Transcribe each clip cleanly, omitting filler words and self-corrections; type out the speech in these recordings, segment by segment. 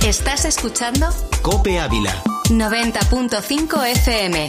¿Estás escuchando? COPE Ávila 90.5 FM.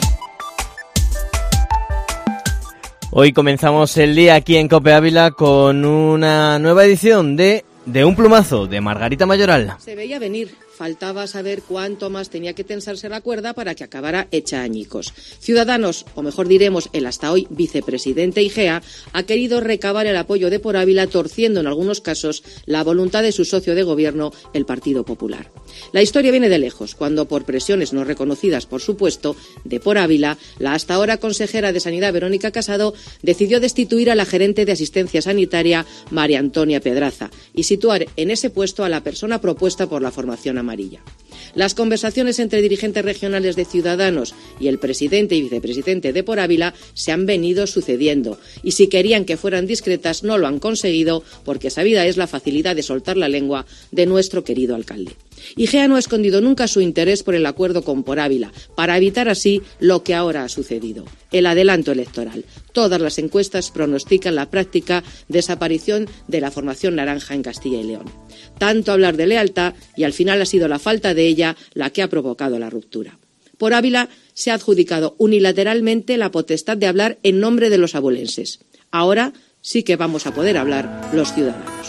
Hoy comenzamos el día aquí en COPE Ávila con una nueva edición de Un plumazo, de Margarita Mayoral. Se veía venir. Faltaba saber cuánto más tenía que tensarse la cuerda para que acabara hecha añicos. Ciudadanos, o mejor diremos el hasta hoy vicepresidente Igea, ha querido recabar el apoyo de Por Ávila, torciendo en algunos casos la voluntad de su socio de gobierno, el Partido Popular. La historia viene de lejos, cuando por presiones no reconocidas, por supuesto, de Por Ávila, la hasta ahora consejera de Sanidad, Verónica Casado, decidió destituir a la gerente de Asistencia Sanitaria, María Antonia Pedraza, y situar en ese puesto a la persona propuesta por la formación amarilla. Las conversaciones entre dirigentes regionales de Ciudadanos y el presidente y vicepresidente de Por Ávila se han venido sucediendo, y si querían que fueran discretas no lo han conseguido, porque sabida es la facilidad de soltar la lengua de nuestro querido alcalde. Igea no ha escondido nunca su interés por el acuerdo con Por Ávila, para evitar así lo que ahora ha sucedido, el adelanto electoral. Todas las encuestas pronostican la práctica desaparición de la formación naranja en Castilla y León. Tanto hablar de lealtad, y al final ha sido la falta de ella la que ha provocado la ruptura. Por Ávila se ha adjudicado unilateralmente la potestad de hablar en nombre de los abulenses. Ahora sí que vamos a poder hablar los ciudadanos.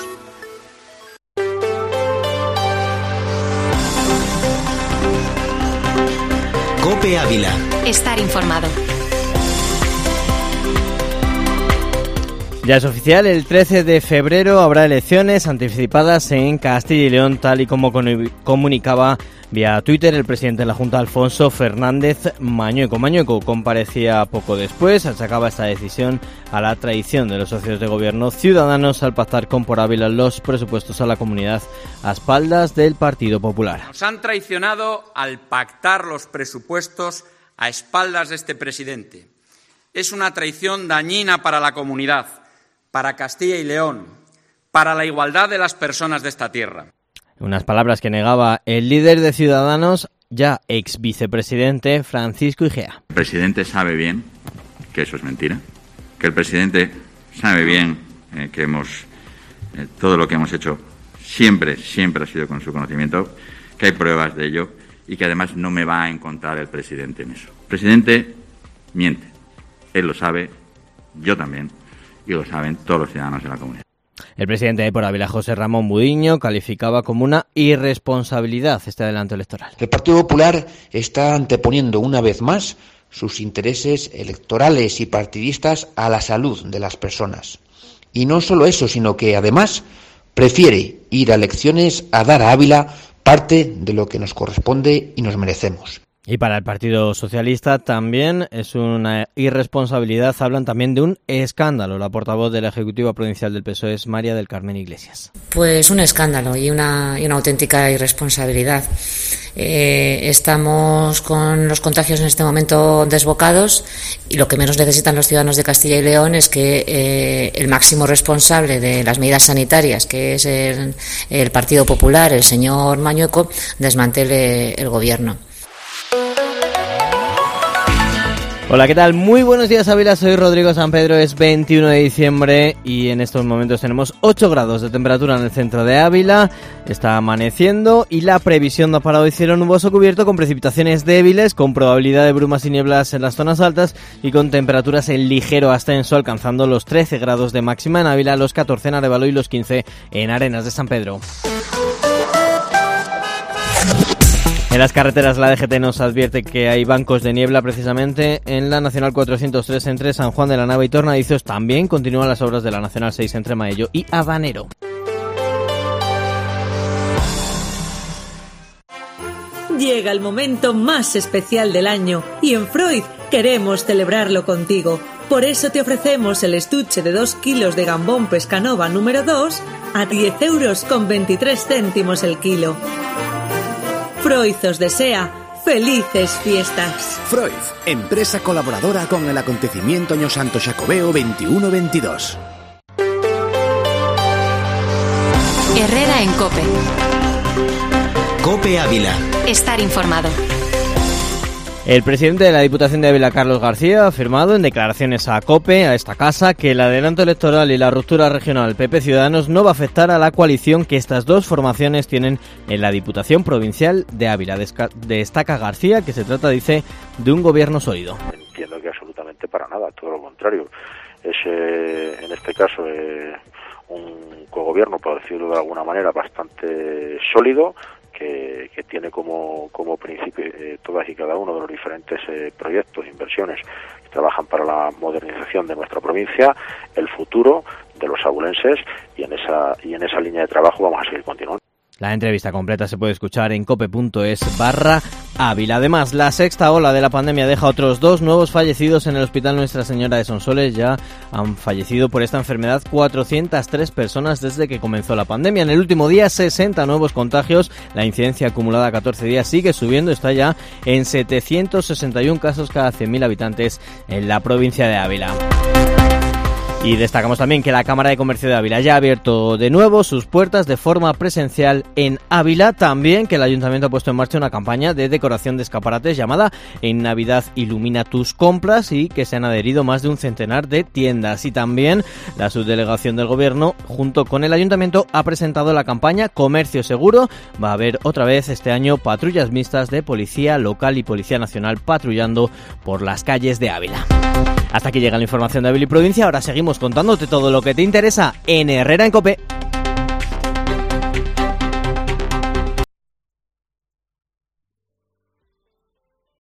COPE Ávila. Estar informado. Ya es oficial, el 13 de febrero habrá elecciones anticipadas en Castilla y León, tal y como comunicaba vía Twitter el presidente de la Junta, Alfonso Fernández Mañueco. Mañueco comparecía poco después, achacaba esta decisión a la traición de los socios de gobierno Ciudadanos al pactar con Por Ávila los presupuestos a la comunidad a espaldas del Partido Popular. Nos han traicionado al pactar los presupuestos a espaldas de este presidente. Es una traición dañina para la comunidad, para Castilla y León, para la igualdad de las personas de esta tierra. Unas palabras que negaba el líder de Ciudadanos, ya ex vicepresidente, Francisco Igea. El presidente sabe bien que eso es mentira, que el presidente sabe bien que todo lo que hemos hecho siempre ha sido con su conocimiento, que hay pruebas de ello y que además no me va a encontrar el presidente en eso. El presidente miente, él lo sabe, yo también, y lo saben todos los ciudadanos de la comunidad. El presidente de Por Ávila, José Ramón Budiño, calificaba como una irresponsabilidad este adelanto electoral. El Partido Popular está anteponiendo una vez más sus intereses electorales y partidistas a la salud de las personas. Y no solo eso, sino que además prefiere ir a elecciones a dar a Ávila parte de lo que nos corresponde y nos merecemos. Y para el Partido Socialista también es una irresponsabilidad, hablan también de un escándalo. La portavoz de la Ejecutiva Provincial del PSOE es María del Carmen Iglesias. Pues un escándalo y una auténtica irresponsabilidad. Estamos con los contagios en este momento desbocados y lo que menos necesitan los ciudadanos de Castilla y León es que el máximo responsable de las medidas sanitarias, que es el Partido Popular, el señor Mañueco, desmantele el gobierno. Hola, ¿qué tal? Muy buenos días, Ávila. Soy Rodrigo San Pedro. Es 21 de diciembre y en estos momentos tenemos 8 grados de temperatura en el centro de Ávila. Está amaneciendo y la previsión da para hoy cielo nuboso cubierto con precipitaciones débiles, con probabilidad de brumas y nieblas en las zonas altas y con temperaturas en ligero ascenso, alcanzando los 13 grados de máxima en Ávila, los 14 en Arévalo y los 15 en Arenas de San Pedro. En las carreteras la DGT nos advierte que hay bancos de niebla precisamente en la Nacional 403 entre San Juan de la Nava y Tornadizos. También continúan las obras de la Nacional 6 entre Maello y Habanero. Llega el momento más especial del año y en Freud queremos celebrarlo contigo. Por eso te ofrecemos el estuche de 2 kilos de gambón Pescanova número 2 a 10,23 € el kilo. Freud os desea felices fiestas. Freud, empresa colaboradora con el acontecimiento Año Santo Xacobeo 21-22. Herrera en COPE. COPE Ávila. Estar informado. El presidente de la Diputación de Ávila, Carlos García, ha afirmado en declaraciones a COPE, a esta casa, que el adelanto electoral y la ruptura regional PP Ciudadanos no va a afectar a la coalición que estas dos formaciones tienen en la Diputación Provincial de Ávila. Destaca García que se trata, dice, de un gobierno sólido. Entiendo que absolutamente para nada, todo lo contrario. Es, en este caso, un cogobierno, por decirlo de alguna manera, bastante sólido, que tiene como principio todas y cada uno de los diferentes proyectos, inversiones que trabajan para la modernización de nuestra provincia, el futuro de los abulenses, y en esa línea de trabajo vamos a seguir continuando. La entrevista completa se puede escuchar en cope.es/Ávila. Además, la sexta ola de la pandemia deja otros 2 nuevos fallecidos en el Hospital Nuestra Señora de Sonsoles. Ya han fallecido por esta enfermedad 403 personas desde que comenzó la pandemia. En el último día, 60 nuevos contagios. La incidencia acumulada a 14 días sigue subiendo. Está ya en 761 casos cada 100.000 habitantes en la provincia de Ávila. Y destacamos también que la Cámara de Comercio de Ávila ya ha abierto de nuevo sus puertas de forma presencial en Ávila. También que el Ayuntamiento ha puesto en marcha una campaña de decoración de escaparates llamada En Navidad Ilumina Tus Compras, y que se han adherido más de un centenar de tiendas. Y también la subdelegación del Gobierno, junto con el Ayuntamiento, ha presentado la campaña Comercio Seguro. Va a haber otra vez este año patrullas mixtas de Policía Local y Policía Nacional patrullando por las calles de Ávila. Hasta aquí llega la información de Ávila y provincia. Ahora seguimos contándote todo lo que te interesa en Herrera en COPE.